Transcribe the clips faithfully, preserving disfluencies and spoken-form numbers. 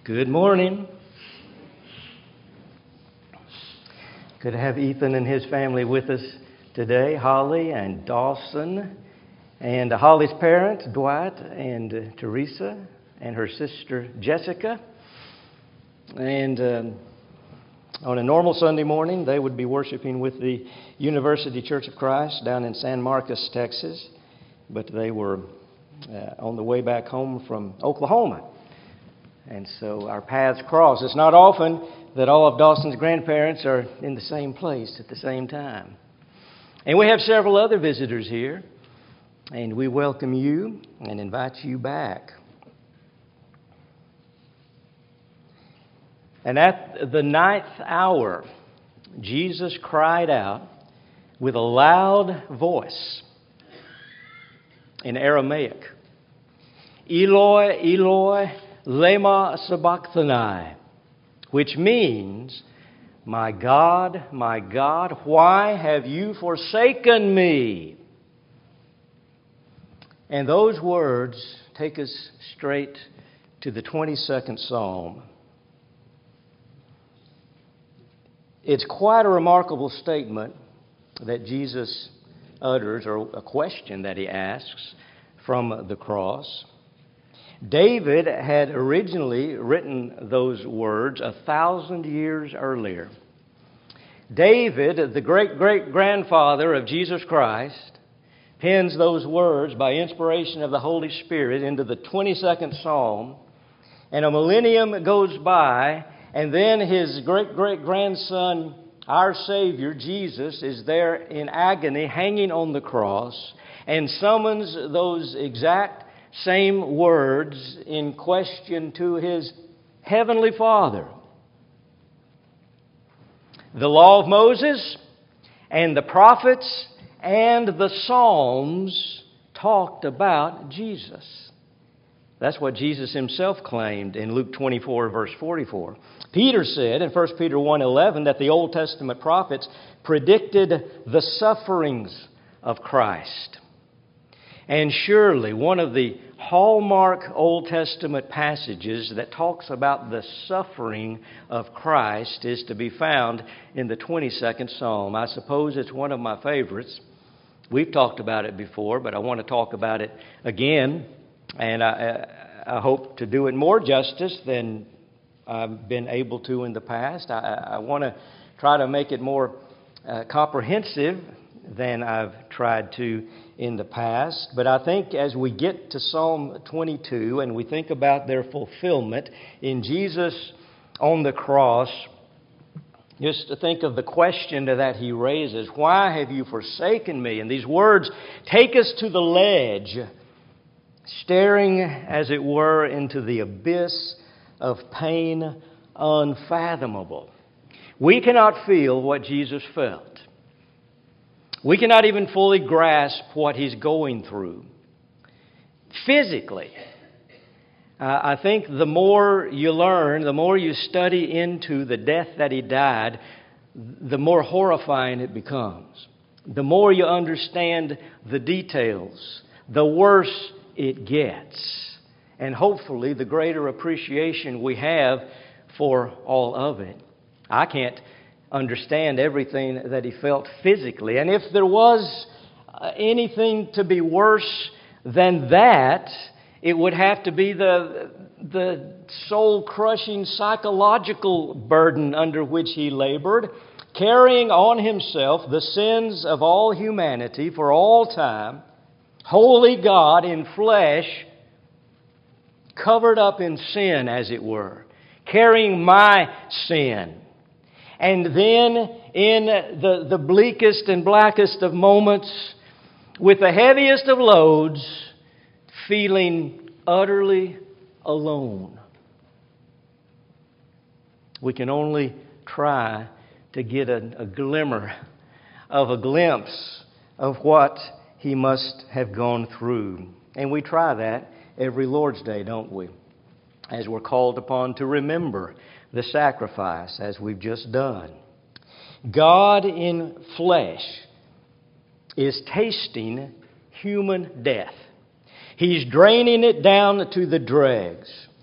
Good morning. Good to have Ethan and his family with us today, Holly and Dawson, and Holly's parents, Dwight and uh, Teresa, and her sister, Jessica. And um, on a normal Sunday morning, they would be worshiping with the University Church of Christ down in San Marcos, Texas, but they were uh, on the way back home from Oklahoma. And so our paths cross. It's not often that all of Dawson's grandparents are in the same place at the same time. And we have several other visitors here, and we welcome you and invite you back. And at the ninth hour, Jesus cried out with a loud voice in Aramaic, Eloi, Eloi, lema sabachthani, which means, my God, my God, why have you forsaken me? And those words take us straight to the twenty-second Psalm. It's quite a remarkable statement that Jesus utters, or a question that he asks from the cross. David had originally written those words a thousand years earlier. David, the great-great-grandfather of Jesus Christ, pens those words by inspiration of the Holy Spirit into the twenty-second Psalm, and a millennium goes by, and then his great-great-grandson, our Savior, Jesus, is there in agony, hanging on the cross, and summons those exact same words in question to his heavenly Father. The law of Moses and the prophets and the Psalms talked about Jesus. That's what Jesus himself claimed in Luke twenty-four, verse forty-four. Peter said in First Peter one eleven that the Old Testament prophets predicted the sufferings of Christ. And surely one of the hallmark Old Testament passages that talks about the suffering of Christ is to be found in the twenty-second Psalm. I suppose it's one of my favorites. We've talked about it before, but I want to talk about it again. And I, I hope to do it more justice than I've been able to in the past. I, I want to try to make it more uh, comprehensive than I've tried to in the past. But I think as we get to Psalm twenty-two and we think about their fulfillment in Jesus on the cross, just to think of the question that he raises, why have you forsaken me? And these words take us to the ledge, staring, as it were, into the abyss of pain unfathomable. We cannot feel what Jesus felt. We cannot even fully grasp what he's going through physically. Uh, I think the more you learn, the more you study into the death that he died, the more horrifying it becomes. The more you understand the details, the worse it gets. And hopefully the greater appreciation we have for all of it. I can't understand everything that he felt physically. And if there was uh, anything to be worse than that, it would have to be the, the soul-crushing psychological burden under which he labored, carrying on himself the sins of all humanity for all time, holy God in flesh, covered up in sin, as it were, carrying my sin. And then in the, the bleakest and blackest of moments, with the heaviest of loads, feeling utterly alone. We can only try to get a, a glimmer of a glimpse of what he must have gone through. And we try that every Lord's Day, don't we? As we're called upon to remember the sacrifice, as we've just done. God in flesh is tasting human death. He's draining it down to the dregs.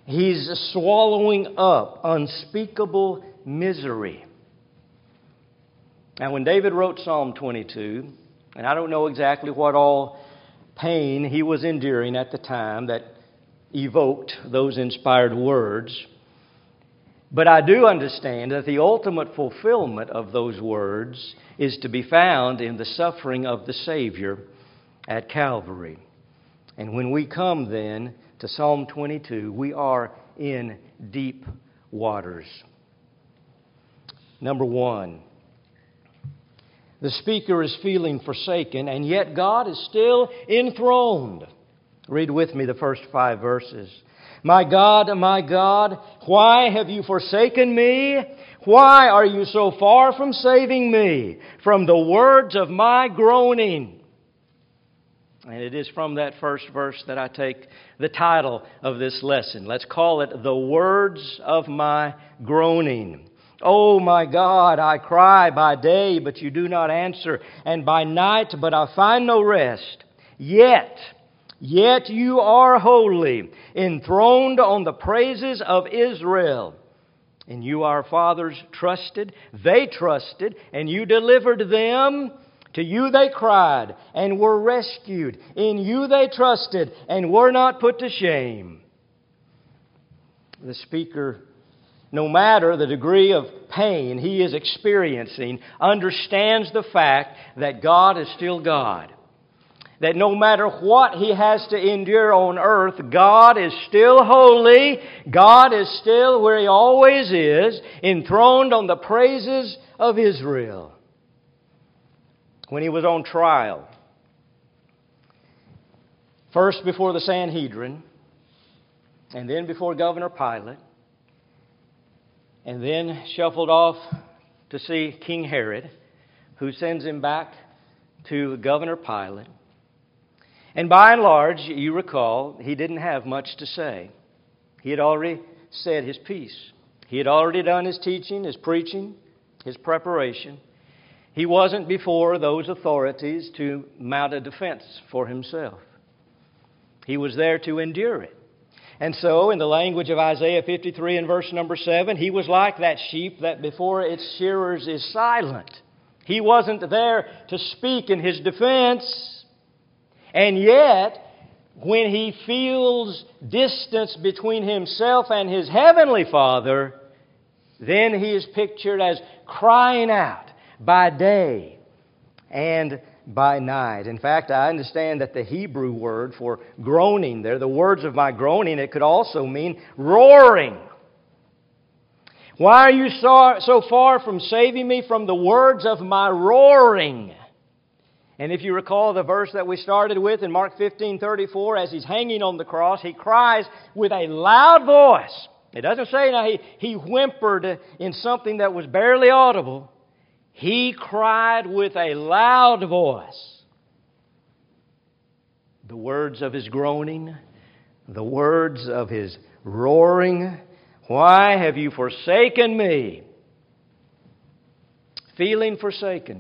He's swallowing up unspeakable misery. Now, when David wrote Psalm twenty-two, and I don't know exactly what all pain he was enduring at the time that evoked those inspired words, but I do understand that the ultimate fulfillment of those words is to be found in the suffering of the Savior at Calvary. And when we come then to Psalm twenty-two, we are in deep waters. Number one, the speaker is feeling forsaken, and yet God is still enthroned. Read with me the first five verses. My God, my God, why have you forsaken me? Why are you so far from saving me from the words of my groaning? And it is from that first verse that I take the title of this lesson. Let's call it The Words of My Groaning. Oh my God, I cry by day, but you do not answer, and by night, but I find no rest. Yet, yet you are holy, enthroned on the praises of Israel. And you, our fathers, trusted, they trusted, and you delivered them. To you they cried, and were rescued. In you they trusted, and were not put to shame. The speaker, no matter the degree of pain he is experiencing, understands the fact that God is still God. That no matter what he has to endure on earth, God is still holy. God is still where He always is, enthroned on the praises of Israel. When he was on trial, first before the Sanhedrin, and then before Governor Pilate, and then shuffled off to see King Herod, who sends him back to Governor Pilate. And by and large, you recall, he didn't have much to say. He had already said his piece. He had already done his teaching, his preaching, his preparation. He wasn't before those authorities to mount a defense for himself. He was there to endure it. And so, in the language of Isaiah fifty-three and verse number seven, he was like that sheep that before its shearers is silent. He wasn't there to speak in his defense. And yet, when he feels distance between himself and his heavenly Father, then he is pictured as crying out by day and by night. In fact, I understand that the Hebrew word for groaning there, the words of my groaning, it could also mean roaring. Why are you so, so far from saving me from the words of my roaring? And if you recall the verse that we started with in Mark fifteen thirty-four, as he's hanging on the cross, he cries with a loud voice. It doesn't say now he, he whimpered in something that was barely audible. He cried with a loud voice. The words of his groaning, the words of his roaring. Why have you forsaken me? Feeling forsaken.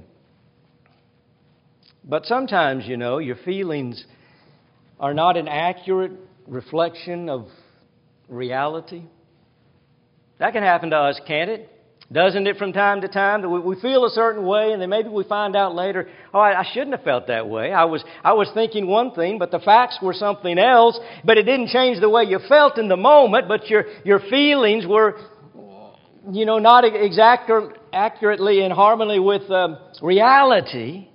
But sometimes, you know, your feelings are not an accurate reflection of reality. That can happen to us, can't it? Doesn't it from time to time that we feel a certain way and then maybe we find out later, oh, I shouldn't have felt that way. I was I was thinking one thing, but the facts were something else. But it didn't change the way you felt in the moment, but your, your feelings were, you know, not exact accurately in harmony with um, reality.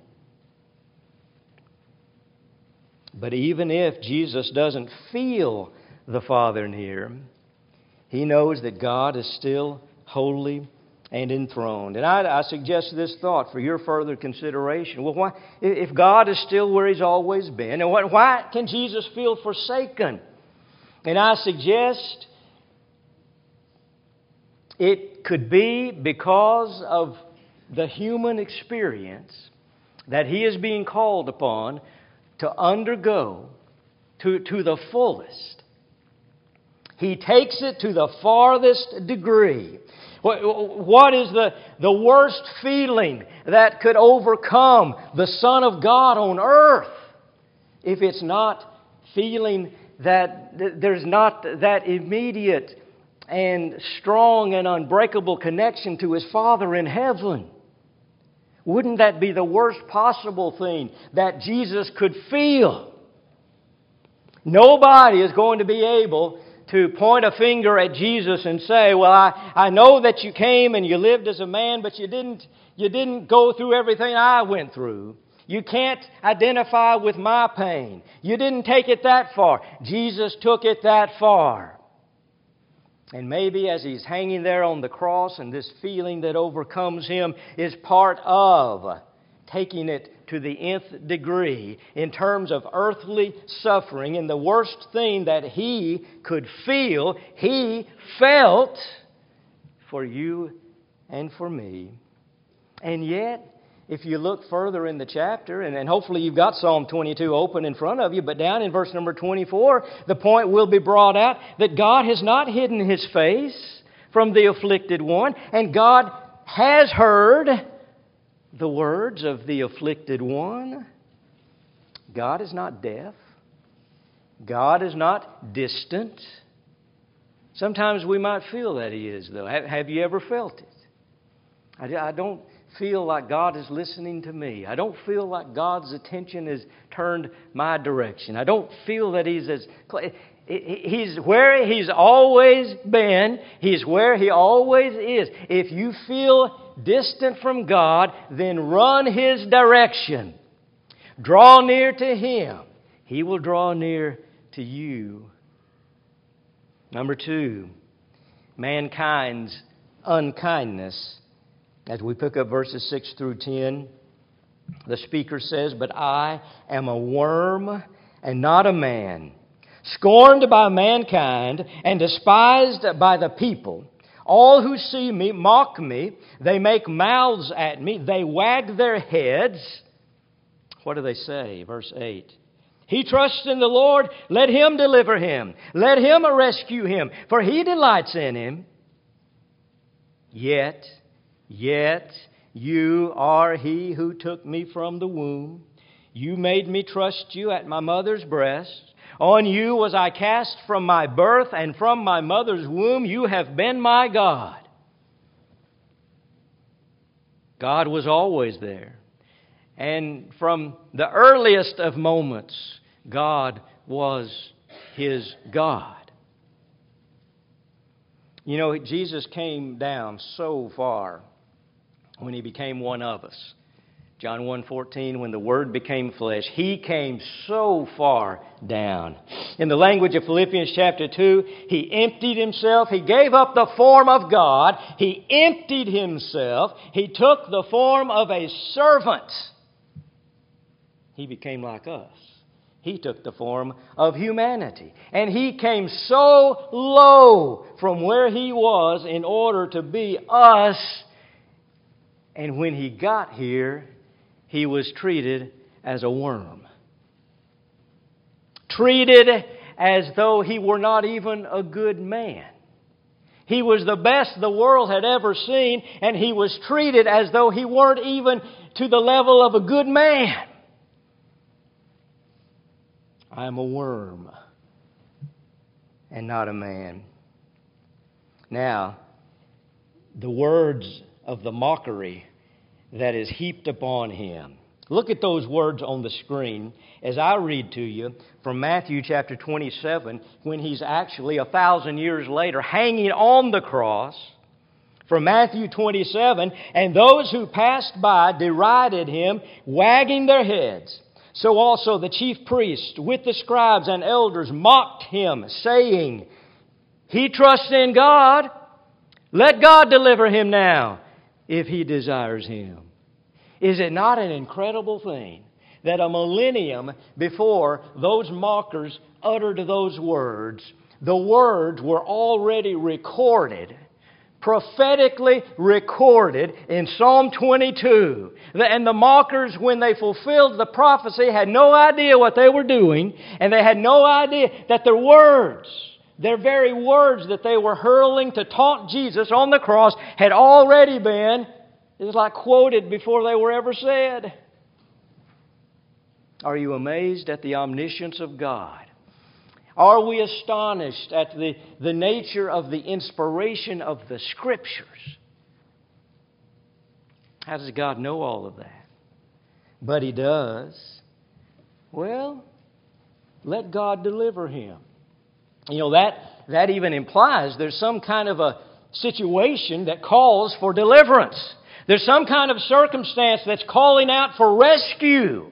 But even if Jesus doesn't feel the Father near, He knows that God is still holy and enthroned. And I, I suggest this thought for your further consideration. Well, why, if God is still where He's always been, and why, why can Jesus feel forsaken? And I suggest it could be because of the human experience that He is being called upon to undergo to, to the fullest. He takes it to the farthest degree. What is the, the worst feeling that could overcome the Son of God on earth if it's not feeling that there's not that immediate and strong and unbreakable connection to His Father in heaven? Wouldn't that be the worst possible thing that Jesus could feel? Nobody is going to be able to point a finger at Jesus and say, well, I, I know that you came and you lived as a man, but you didn't, you didn't go through everything I went through. You can't identify with my pain. You didn't take it that far. Jesus took it that far. And maybe as He's hanging there on the cross and this feeling that overcomes Him is part of taking it to the nth degree in terms of earthly suffering. And the worst thing that He could feel, He felt for you and for me. And yet, if you look further in the chapter, and, and hopefully you've got Psalm twenty-two open in front of you, but down in verse number twenty-four, the point will be brought out that God has not hidden His face from the afflicted one, and God has heard the words of the afflicted one. God is not deaf. God is not distant. Sometimes we might feel that He is, though. Have, have you ever felt it? I, I don't feel like God is listening to me. I don't feel like God's attention is turned my direction. I don't feel that He's as... He's where He's always been. He's where He always is. If you feel distant from God, then run His direction. Draw near to Him. He will draw near to you. Number two, mankind's unkindness. As we pick up verses six through ten, the speaker says, "But I am a worm and not a man, scorned by mankind and despised by the people. All who see me mock me. They make mouths at me. They wag their heads." What do they say? Verse eight. "He trusts in the Lord. Let Him deliver him. Let Him rescue him, for He delights in him. Yet, yet, you are He who took me from the womb. You made me trust You at my mother's breast. On You was I cast from my birth, and from my mother's womb You have been my God." God was always there. And from the earliest of moments, God was his God. You know, Jesus came down so far when He became one of us. John one fourteen, when the Word became flesh, He came so far down. In the language of Philippians chapter two, He emptied Himself. He gave up the form of God. He emptied Himself. He took the form of a servant. He became like us. He took the form of humanity. And He came so low from where He was in order to be us. And when He got here, He was treated as a worm. Treated as though He were not even a good man. He was the best the world had ever seen, and He was treated as though He weren't even to the level of a good man. I am a worm and not a man. Now, the words of the mockery that is heaped upon Him. Look at those words on the screen as I read to you from Matthew chapter twenty-seven, when He's actually a thousand years later hanging on the cross. From Matthew twenty-seven, "And those who passed by derided Him, wagging their heads. So also the chief priests with the scribes and elders mocked Him, saying, 'He trusts in God. Let God deliver Him now, if He desires Him.'" Is it not an incredible thing that a millennium before those mockers uttered those words, the words were already recorded, prophetically recorded in Psalm twenty-two. And the mockers, when they fulfilled the prophecy, had no idea what they were doing, and they had no idea that their words, their very words that they were hurling to taunt Jesus on the cross, had already been, it was like quoted before they were ever said. Are you amazed at the omniscience of God? Are we astonished at the, the nature of the inspiration of the Scriptures? How does God know all of that? But He does. Well, let God deliver him. You know, that, that even implies there's some kind of a situation that calls for deliverance. There's some kind of circumstance that's calling out for rescue.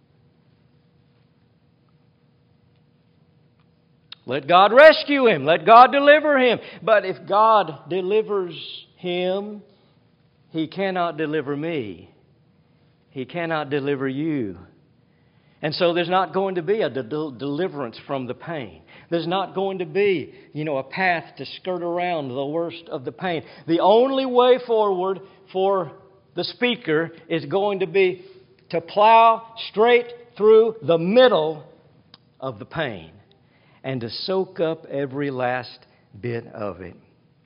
Let God rescue him. Let God deliver him. But if God delivers him, He cannot deliver me. He cannot deliver you. And so there's not going to be a de- deliverance from the pain. There's not going to be, you know, a path to skirt around the worst of the pain. The only way forward for the speaker is going to be to plow straight through the middle of the pain and to soak up every last bit of it.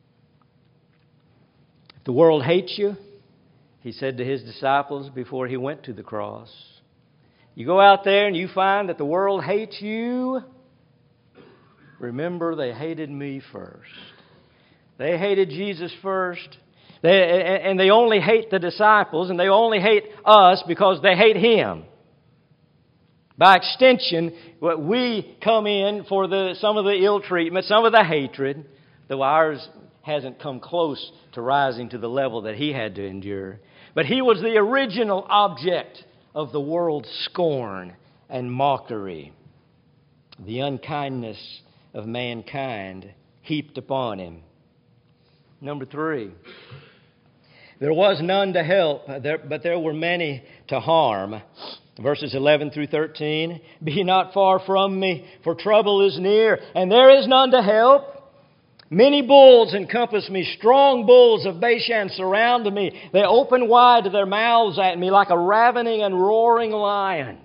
If the world hates you, He said to His disciples before He went to the cross, you go out there and you find that the world hates you, remember they hated me first. They hated Jesus first. They, and they only hate the disciples, and they only hate us because they hate Him. By extension, we come in for the, some of the ill treatment, some of the hatred, though ours hasn't come close to rising to the level that He had to endure. But He was the original object of the world's scorn and mockery. The unkindness of mankind heaped upon Him. Number three, there was none to help, but there were many to harm. Verses eleven through thirteen, be not far from me, for trouble is near, and there is none to help. Many bulls encompass me, strong bulls of Bashan surround me. They open wide their mouths at me like a ravening and roaring lion.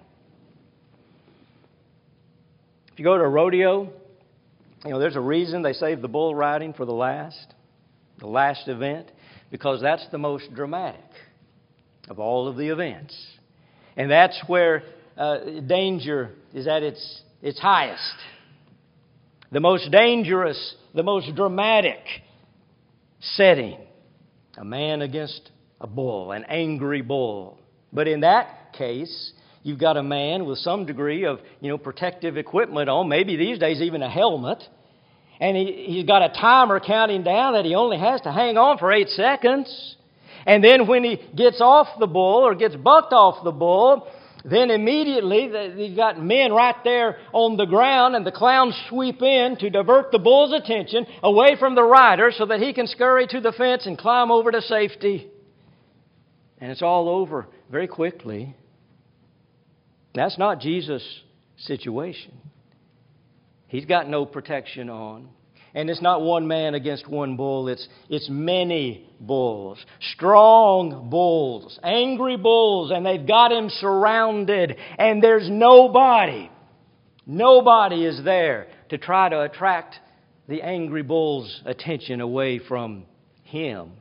If you go to a rodeo, you know, there's a reason they save the bull riding for the last, the last event, because that's the most dramatic of all of the events. And that's where uh, danger is at its, its highest. The most dangerous, the most dramatic setting. A man against a bull, an angry bull. But in that case, you've got a man with some degree of, you know, protective equipment on, maybe these days even a helmet. And he, he's got a timer counting down that he only has to hang on for eight seconds. And then when he gets off the bull or gets bucked off the bull, then immediately you've got men right there on the ground and the clowns sweep in to divert the bull's attention away from the rider so that he can scurry to the fence and climb over to safety. And it's all over very quickly. That's not Jesus' situation. He's got no protection on. And it's not one man against one bull. It's, it's many bulls. Strong bulls. Angry bulls. And they've got him surrounded. And there's nobody. Nobody is there to try to attract the angry bull's attention away from him.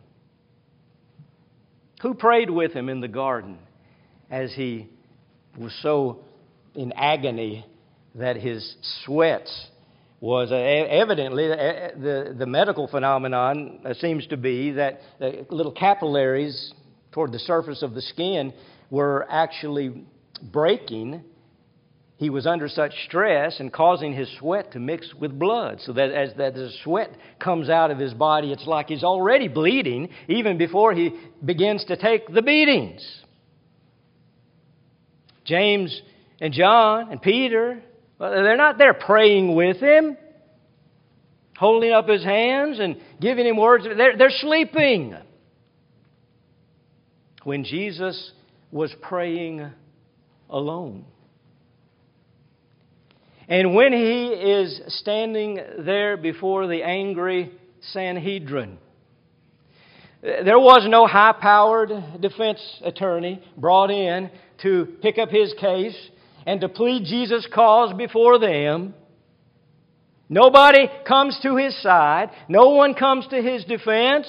Who prayed with him in the garden as he was so in agony that his sweat was uh, evidently uh, the, the medical phenomenon uh, seems to be that uh, little capillaries toward the surface of the skin were actually breaking. He was under such stress and causing his sweat to mix with blood, so that as that the sweat comes out of his body, it's like he's already bleeding even before he begins to take the beatings. James and John and Peter, they're not there praying with him, holding up his hands and giving him words. They're, they're sleeping. When Jesus was praying alone. And when he is standing there before the angry Sanhedrin, there was no high-powered defense attorney brought in to pick up his case and to plead Jesus' cause before them. Nobody comes to his side. No one comes to his defense.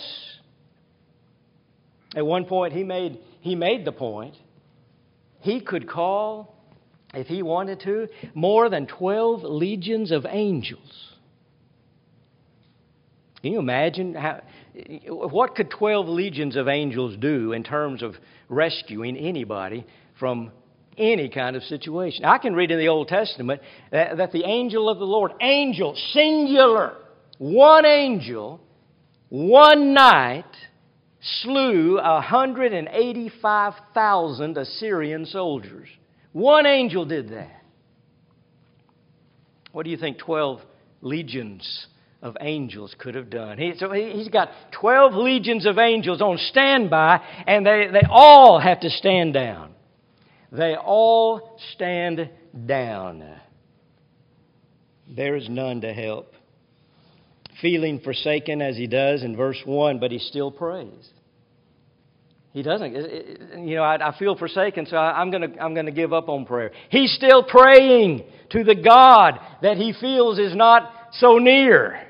At one point, he made, he made the point. He could call if He wanted to, more than twelve legions of angels. Can you imagine how, what could twelve legions of angels do in terms of rescuing anybody from any kind of situation? I can read in the Old Testament that, that the angel of the Lord, angel, singular, one angel, one night, slew one hundred eighty-five thousand Assyrian soldiers. One angel did that. What do you think twelve legions of angels could have done? He, so he, he's got twelve legions of angels on standby, and they, they all have to stand down. They all stand down. There is none to help. Feeling forsaken as he does in verse one, but he still prays. He doesn't, you know, I, I feel forsaken, so I, I'm going to I'm going to give up on prayer. He's still praying to the God that he feels is not so near.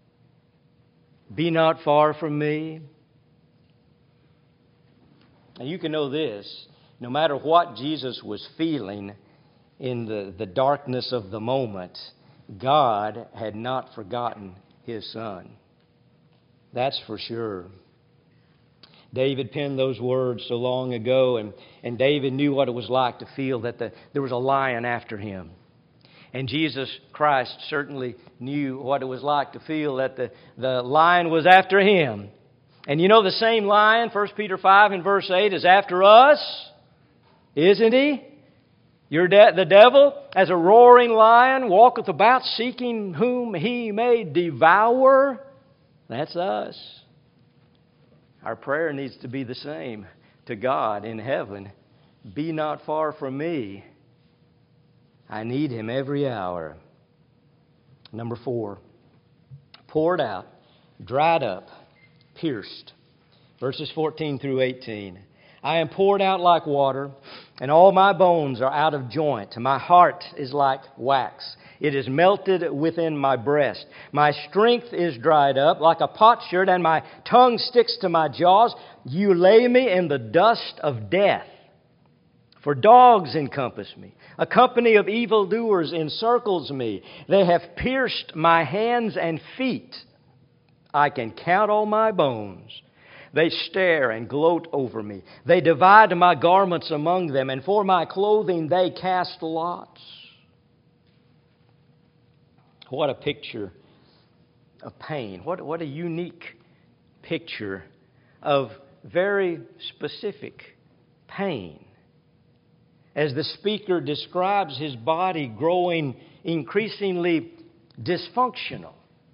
Be not far from me. And you can know this, no matter what Jesus was feeling in the, the darkness of the moment, God had not forgotten His Son. That's for sure. David penned those words so long ago, and, and David knew what it was like to feel that the, there was a lion after him. And Jesus Christ certainly knew what it was like to feel that the, the lion was after him. And you know the same lion, First Peter five and verse eight, is after us, isn't he? Your de- the devil, as a roaring lion, walketh about seeking whom he may devour. That's us. Our prayer needs to be the same to God in heaven. Be not far from me. I need Him every hour. Number four, poured out, dried up, pierced. Verses fourteen through eighteen. I am poured out like water, and all my bones are out of joint. My heart is like wax. It is melted within my breast. My strength is dried up like a potsherd, and my tongue sticks to my jaws. You lay me in the dust of death. For dogs encompass me. A company of evildoers encircles me. They have pierced my hands and feet. I can count all my bones. They stare and gloat over me. They divide my garments among them, and for my clothing they cast lots. What a picture of pain. What, what a unique picture of very specific pain. As the speaker describes his body growing increasingly dysfunctional.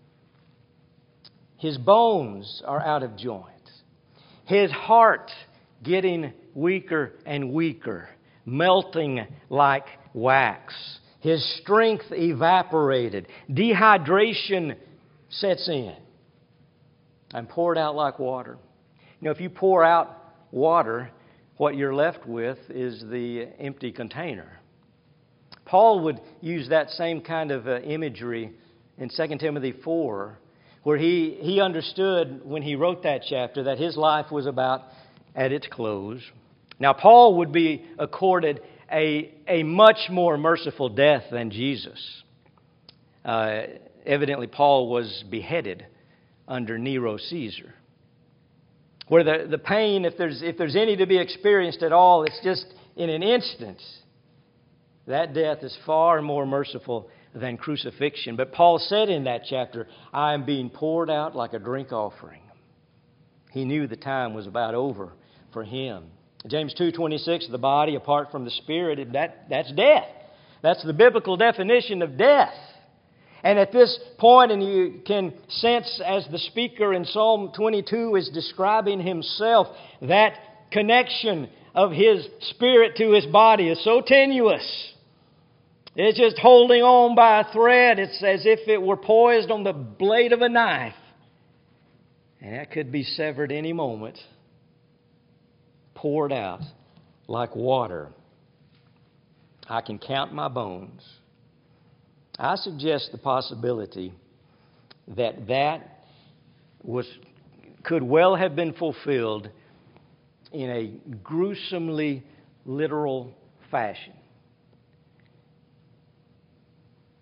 His bones are out of joint. His heart getting weaker and weaker, melting like wax. His strength evaporated. Dehydration sets in. I'm poured out like water. You know, if you pour out water, what you're left with is the empty container. Paul would use that same kind of uh, imagery in Second Timothy four, where he, he understood when he wrote that chapter that his life was about at its close. Now, Paul would be accorded a, a much more merciful death than Jesus. Uh, evidently, Paul was beheaded under Nero Caesar. Where the, the pain, if there's, if there's any to be experienced at all, it's just in an instant. That death is far more merciful than crucifixion. But Paul said in that chapter, I am being poured out like a drink offering. He knew the time was about over for him. James two twenty-six, the body apart from the spirit, that, that's death. That's the biblical definition of death. And at this point, and you can sense as the speaker in Psalm twenty-two is describing himself, that connection of his spirit to his body is so tenuous. It's just holding on by a thread. It's as if it were poised on the blade of a knife. And that could be severed any moment. Poured out like water. I can count my bones. I suggest the possibility that that was could well have been fulfilled in a gruesomely literal fashion.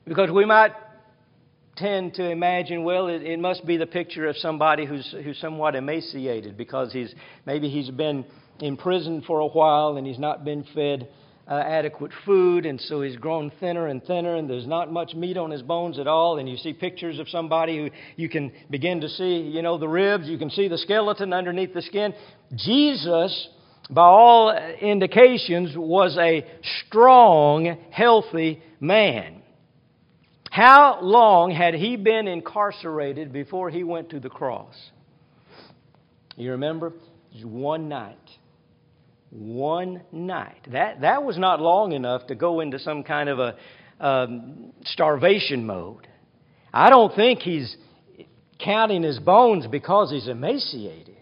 Because we might tend to imagine, well, it, it must be the picture of somebody who's who's somewhat emaciated because he's maybe he's been in prison for a while and he's not been fed uh, adequate food, and so he's grown thinner and thinner, and there's not much meat on his bones at all. And you see pictures of somebody who you can begin to see, you know, the ribs, you can see the skeleton underneath the skin. Jesus, by all indications, was a strong, healthy man. How long had he been incarcerated before he went to the cross? You remember? It was one night. One night. That that was not long enough to go into some kind of a um, starvation mode. I don't think he's counting his bones because he's emaciated.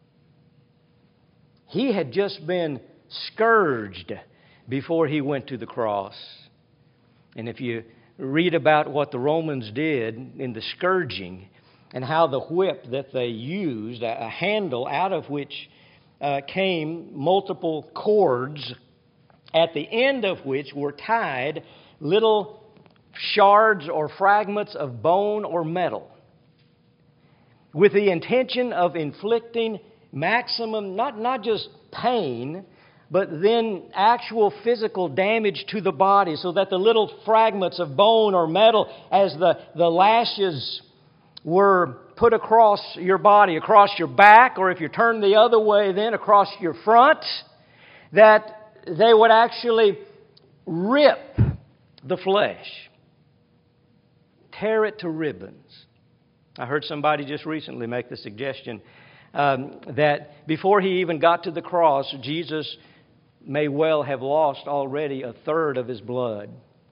He had just been scourged before he went to the cross. And if you read about what the Romans did in the scourging and how the whip that they used, a, a handle out of which uh, came multiple cords, at the end of which were tied little shards or fragments of bone or metal, with the intention of inflicting maximum, not, not just pain, but then actual physical damage to the body, so that the little fragments of bone or metal, as the, the lashes were put across your body, across your back, or if you turn the other way then across your front, that they would actually rip the flesh, tear it to ribbons. I heard somebody just recently make the suggestion um, that before he even got to the cross, Jesus may well have lost already a third of his blood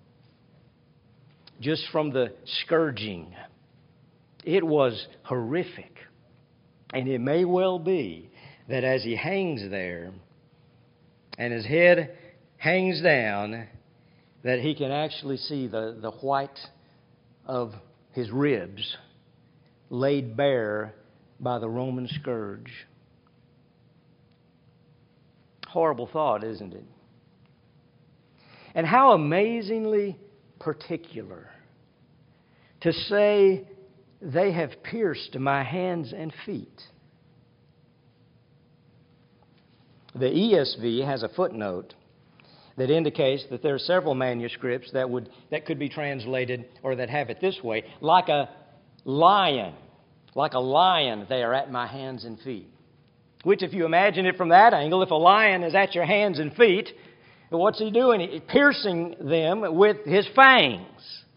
just from the scourging. It was horrific. And it may well be that as he hangs there and his head hangs down, that he can actually see the, the white of his ribs laid bare by the Roman scourge. Horrible thought, isn't it? And how amazingly particular to say, they have pierced my hands and feet. The E S V has a footnote that indicates that there are several manuscripts that would that could be translated, or that have it this way: like a lion, like a lion, they are at my hands and feet. Which, if you imagine it from that angle, if a lion is at your hands and feet, what's he doing? He's piercing them with his fangs.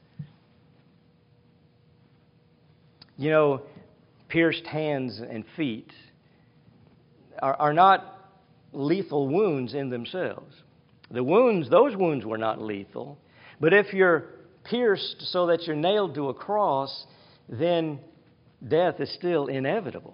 You know, pierced hands and feet are, are not lethal wounds in themselves. The wounds, those wounds were not lethal. But if you're pierced so that you're nailed to a cross, then death is still inevitable.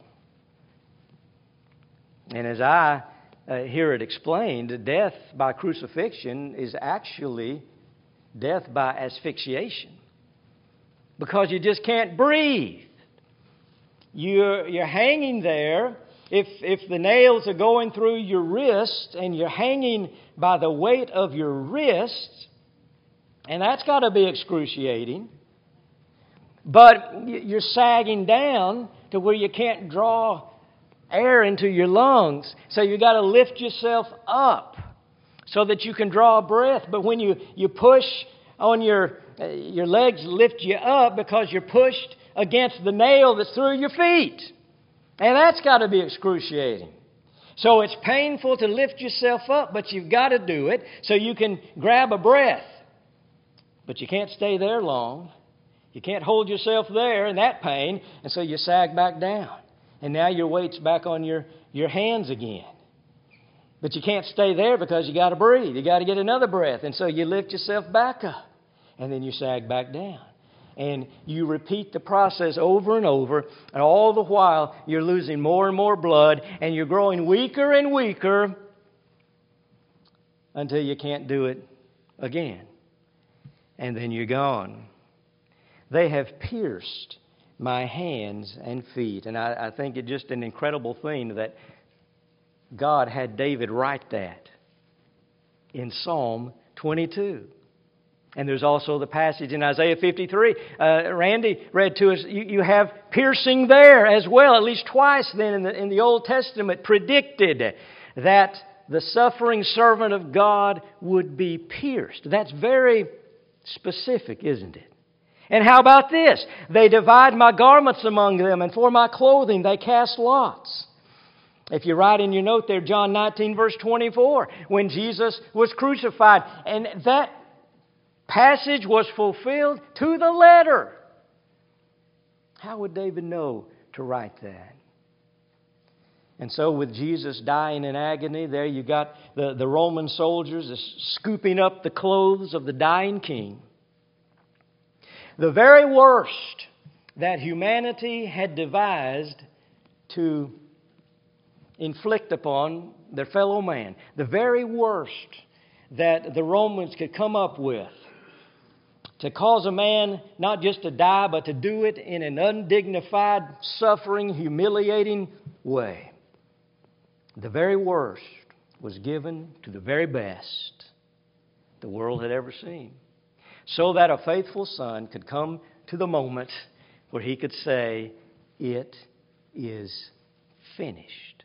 And as I uh, hear it explained, death by crucifixion is actually death by asphyxiation. Because you just can't breathe. You're, you're hanging there. If, if the nails are going through your wrist and you're hanging by the weight of your wrist, and that's got to be excruciating. But you're sagging down to where you can't draw air into your lungs. So you got to lift yourself up so that you can draw a breath. But when you, you push on your, uh, your legs lift you up because you're pushed against the nail that's through your feet. And that's got to be excruciating. So it's painful to lift yourself up, but you've got to do it so you can grab a breath. But you can't stay there long. You can't hold yourself there in that pain, and so you sag back down. And now your weight's back on your, your hands again. But you can't stay there because you got to breathe. You got to get another breath. And so you lift yourself back up, and then you sag back down. And you repeat the process over and over, and all the while you're losing more and more blood, and you're growing weaker and weaker until you can't do it again. And then you're gone. They have pierced my hands and feet. And I, I think it's just an incredible thing that God had David write that in Psalm twenty-two. And there's also the passage in Isaiah fifty-three. Uh, Randy read to us, you, you have piercing there as well. At least twice then in the, in the Old Testament predicted that the suffering servant of God would be pierced. That's very specific, isn't it? And how about this? They divide my garments among them, and for my clothing they cast lots. If you write in your note there, John nineteen, verse twenty-four, when Jesus was crucified. And that passage was fulfilled to the letter. How would David know to write that? And so with Jesus dying in agony, there you got the, the Roman soldiers scooping up the clothes of the dying king. The very worst that humanity had devised to inflict upon their fellow man, the very worst that the Romans could come up with to cause a man not just to die, but to do it in an undignified, suffering, humiliating way. The very worst was given to the very best the world had ever seen, so that a faithful son could come to the moment where he could say, "It is finished."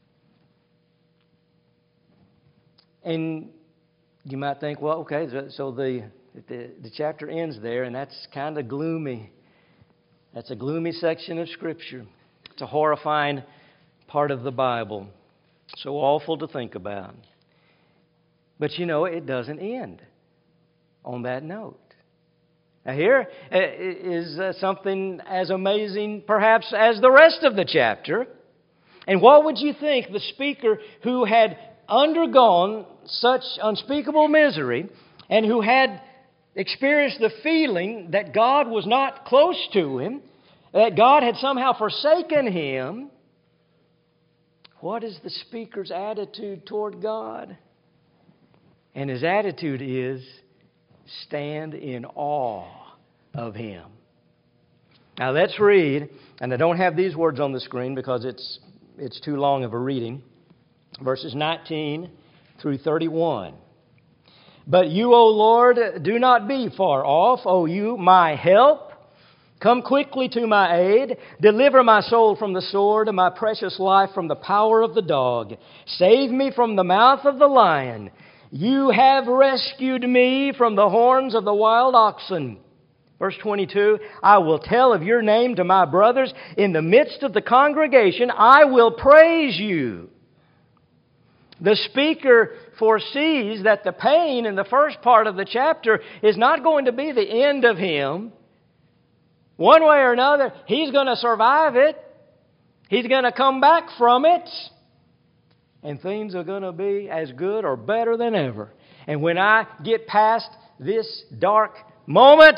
And you might think, well, okay, so the, the, the chapter ends there, and that's kind of gloomy. That's a gloomy section of Scripture. It's a horrifying part of the Bible. So awful to think about. But you know, it doesn't end on that note. Now here is something as amazing perhaps as the rest of the chapter. And what would you think the speaker who had undergone such unspeakable misery and who had experienced the feeling that God was not close to him, that God had somehow forsaken him, what is the speaker's attitude toward God? And his attitude is, stand in awe of Him. Now let's read, and I don't have these words on the screen because it's it's too long of a reading, verses nineteen through thirty-one. But you, O Lord, do not be far off, O you, my help. Come quickly to my aid. Deliver my soul from the sword and my precious life from the power of the dog. Save me from the mouth of the lion. You have rescued me from the horns of the wild oxen. Verse twenty-two, I will tell of your name to my brothers. In the midst of the congregation, I will praise you. The speaker foresees that the pain in the first part of the chapter is not going to be the end of him. One way or another, he's going to survive it. He's going to come back from it. And things are going to be as good or better than ever. And when I get past this dark moment,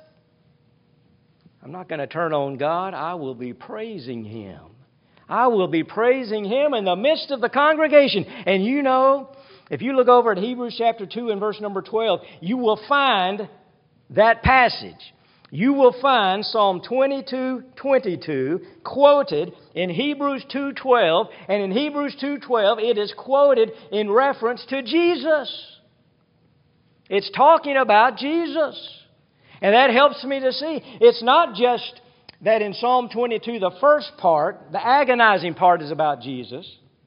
I'm not going to turn on God. I will be praising Him. I will be praising Him in the midst of the congregation. And you know, if you look over at Hebrews chapter two and verse number twelve, you will find that passage. You will find Psalm twenty-two twenty-two quoted in Hebrews two twelve, and in Hebrews two twelve it is quoted in reference to Jesus. It's talking about Jesus. And that helps me to see it's not just that in Psalm twenty-two the first part, the agonizing part, is about Jesus.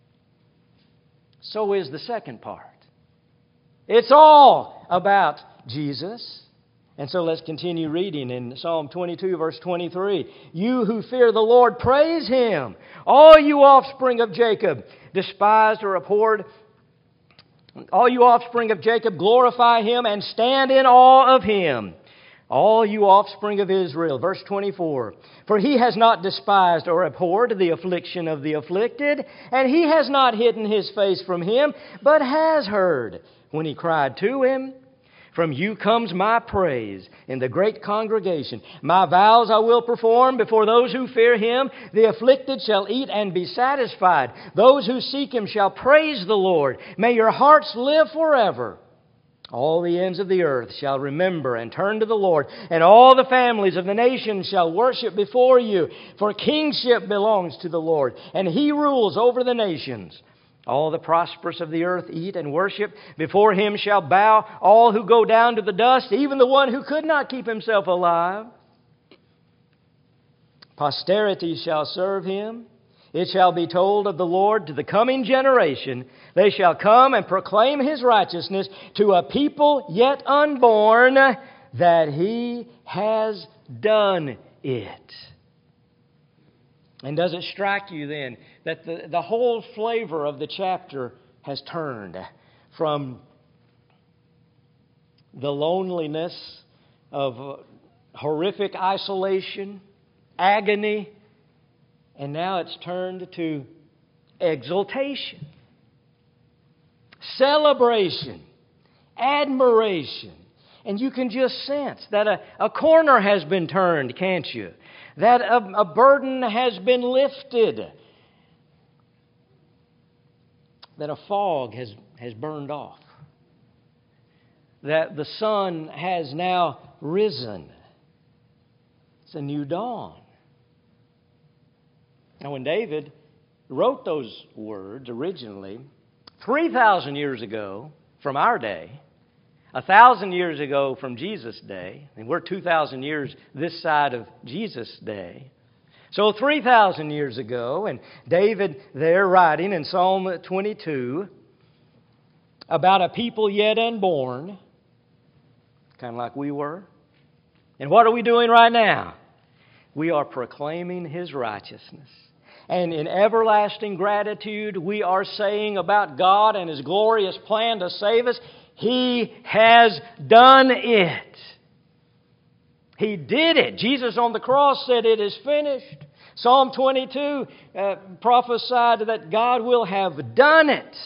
So is the second part. It's all about Jesus. And so let's continue reading in Psalm twenty-two, verse twenty-three. You who fear the Lord, praise Him. All you offspring of Jacob, despised or abhorred, all you offspring of Jacob, glorify Him and stand in awe of Him. All you offspring of Israel. Verse twenty-four. For He has not despised or abhorred the affliction of the afflicted, and He has not hidden His face from him, but has heard when he cried to Him. From you comes my praise in the great congregation. My vows I will perform before those who fear Him. The afflicted shall eat and be satisfied. Those who seek Him shall praise the Lord. May your hearts live forever. All the ends of the earth shall remember and turn to the Lord, and all the families of the nations shall worship before you. For kingship belongs to the Lord, and He rules over the nations. All the prosperous of the earth eat and worship. Before Him shall bow all who go down to the dust, even the one who could not keep himself alive. Posterity shall serve Him. It shall be told of the Lord to the coming generation. They shall come and proclaim His righteousness to a people yet unborn, that He has done it. And does it strike you then that the, the whole flavor of the chapter has turned from the loneliness of horrific isolation, agony, and now it's turned to exultation, celebration, admiration. And you can just sense that a, a corner has been turned, can't you? That a, a burden has been lifted. That a fog has, has burned off. That the sun has now risen. It's a new dawn. Now, when David wrote those words originally, three thousand years ago from our day, a thousand years ago from Jesus' day, and we're two thousand years this side of Jesus' day. So three thousand years ago, and David there writing in Psalm twenty-two about a people yet unborn, kind of like we were. And what are we doing right now? We are proclaiming His righteousness. And in everlasting gratitude, we are saying about God and His glorious plan to save us, He has done it. He did it. Jesus on the cross said, "It is finished." Psalm twenty-two uh, prophesied that God will have done it.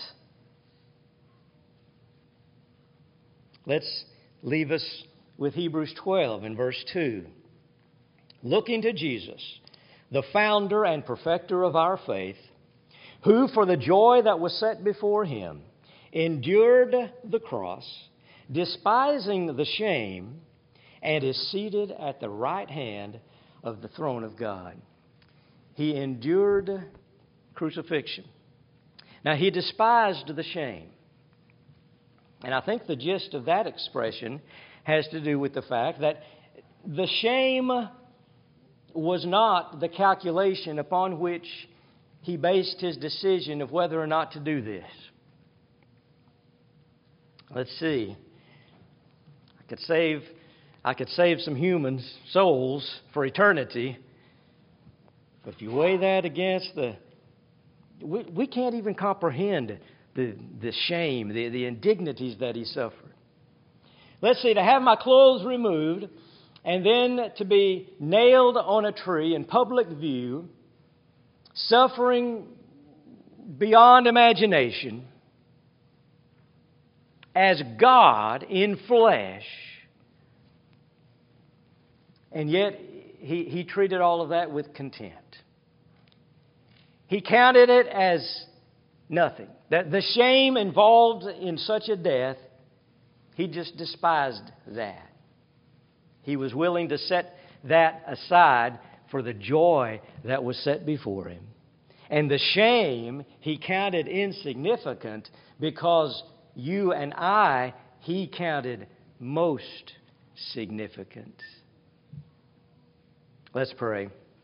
Let's leave us with Hebrews twelve in verse two. Looking to Jesus, the founder and perfecter of our faith, who for the joy that was set before Him endured the cross, despising the shame, and is seated at the right hand of the throne of God. He endured crucifixion. Now, He despised the shame. And I think the gist of that expression has to do with the fact that the shame was not the calculation upon which He based His decision of whether or not to do this. Let's see. I could save, I could save some humans' souls for eternity. But if you weigh that against the... We, we can't even comprehend the, the shame, the, the indignities that He suffered. Let's see, to have my clothes removed and then to be nailed on a tree in public view, suffering beyond imagination, as God in flesh, and yet he, he treated all of that with contempt. He counted it as nothing. That the shame involved in such a death, He just despised that. He was willing to set that aside for the joy that was set before Him. And the shame He counted insignificant because you and I, He counted most significant. Let's pray.